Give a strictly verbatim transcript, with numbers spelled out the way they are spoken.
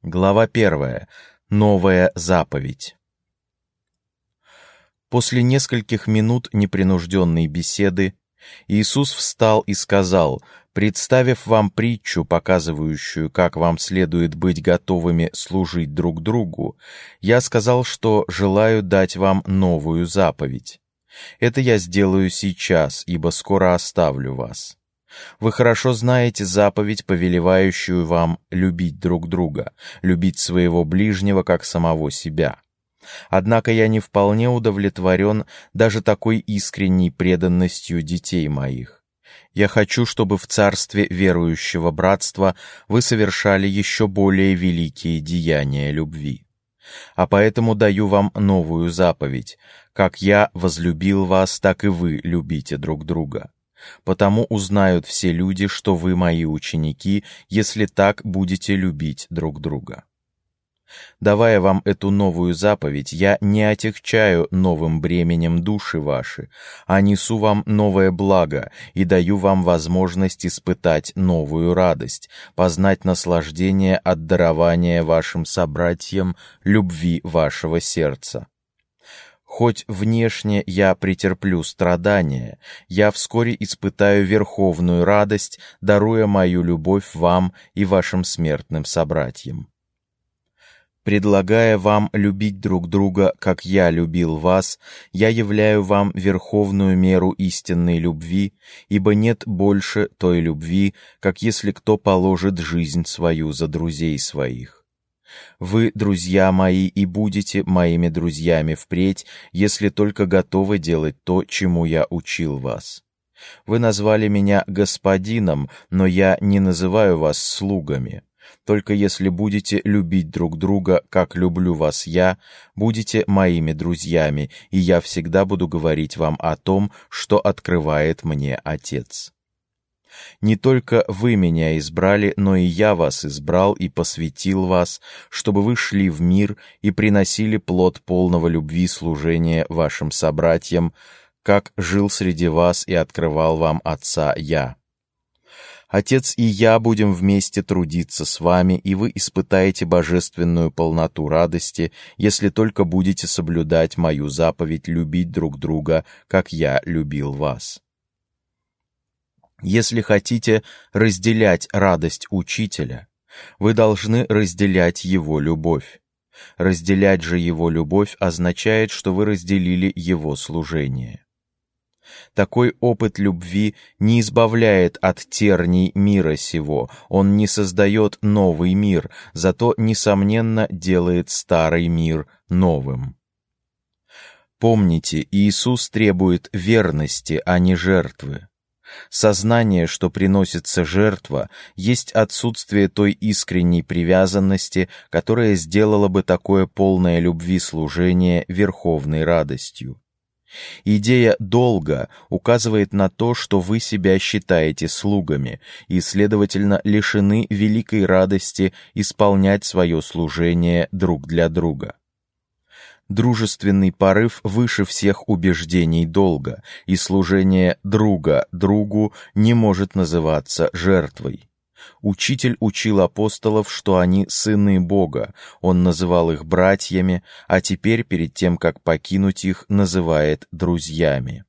Глава первая. Новая заповедь. После нескольких минут непринужденной беседы Иисус встал и сказал: «Представив вам притчу, показывающую, как вам следует быть готовыми служить друг другу, я сказал, что желаю дать вам новую заповедь. Это я сделаю сейчас, ибо скоро оставлю вас. Вы хорошо знаете заповедь, повелевающую вам любить друг друга, любить своего ближнего, как самого себя. Однако я не вполне удовлетворен даже такой искренней преданностью детей моих. Я хочу, чтобы в царстве верующего братства вы совершали еще более великие деяния любви. А поэтому даю вам новую заповедь: как я возлюбил вас, так и вы любите друг друга. Потому узнают все люди, что вы мои ученики, если так будете любить друг друга. Давая вам эту новую заповедь, я не отягчаю новым бременем души ваши, а несу вам новое благо и даю вам возможность испытать новую радость, познать наслаждение от дарования вашим собратьям любви вашего сердца. Хоть внешне я претерплю страдания, я вскоре испытаю верховную радость, даруя мою любовь вам и вашим смертным собратьям. Предлагая вам любить друг друга, как я любил вас, я являю вам верховную меру истинной любви, ибо нет больше той любви, как если кто положит жизнь свою за друзей своих. Вы, друзья мои, и будете моими друзьями впредь, если только готовы делать то, чему я учил вас. Вы назвали меня господином, но я не называю вас слугами. Только если будете любить друг друга, как люблю вас я, будете моими друзьями, и я всегда буду говорить вам о том, что открывает мне Отец. Не только вы меня избрали, но и я вас избрал и посвятил вас, чтобы вы шли в мир и приносили плод полного любви служения вашим собратьям, как жил среди вас и открывал вам Отца я. Отец и я будем вместе трудиться с вами, и вы испытаете божественную полноту радости, если только будете соблюдать мою заповедь любить друг друга, как я любил вас. Если хотите разделять радость учителя, вы должны разделять его любовь. Разделять же его любовь означает, что вы разделили его служение. Такой опыт любви не избавляет от терний мира сего, он не создает новый мир, зато, несомненно, делает старый мир новым. Помните, Иисус требует верности, а не жертвы. Сознание, что приносится жертва, есть отсутствие той искренней привязанности, которая сделала бы такое полное любви служение верховной радостью. Идея долга указывает на то, что вы себя считаете слугами и, следовательно, лишены великой радости исполнять свое служение друг для друга. Дружественный порыв выше всех убеждений долга, и служение друга другу не может называться жертвой. Учитель учил апостолов, что они сыны Бога, он называл их братьями, а теперь, перед тем, как покинуть их, называет друзьями.